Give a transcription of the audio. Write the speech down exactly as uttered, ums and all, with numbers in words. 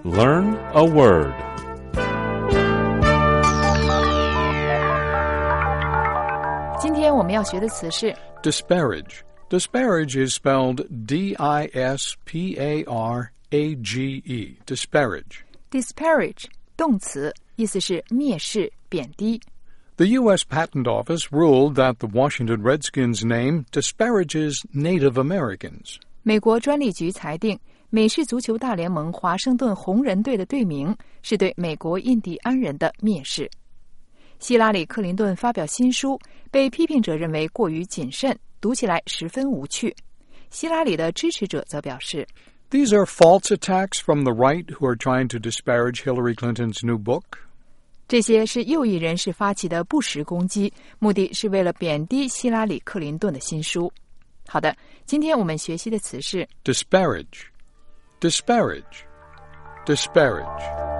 Learn a word. Today我们要学的词是 disparage. Disparage is spelled D I S P A R A G E. Disparage. disparage 动词，意思是蔑视、贬低。 The U S Patent Office ruled that the Washington Redskins name disparages Native Americans. 美国专利局裁定，美式足球大联盟华盛顿红人队的队名是对美国印第安人的蔑视。希拉里·克林顿发表新书，被批评者认为过于谨慎，读起来十分无趣。希拉里的支持者则表示 These are false attacks from the right who are trying to disparage Hillary Clinton's new book. 这些是右翼人士发起的不实攻击，目的是为了贬低希拉里·克林顿的新书。好的，今天我们学习的词是 disparage, disparage, disparage.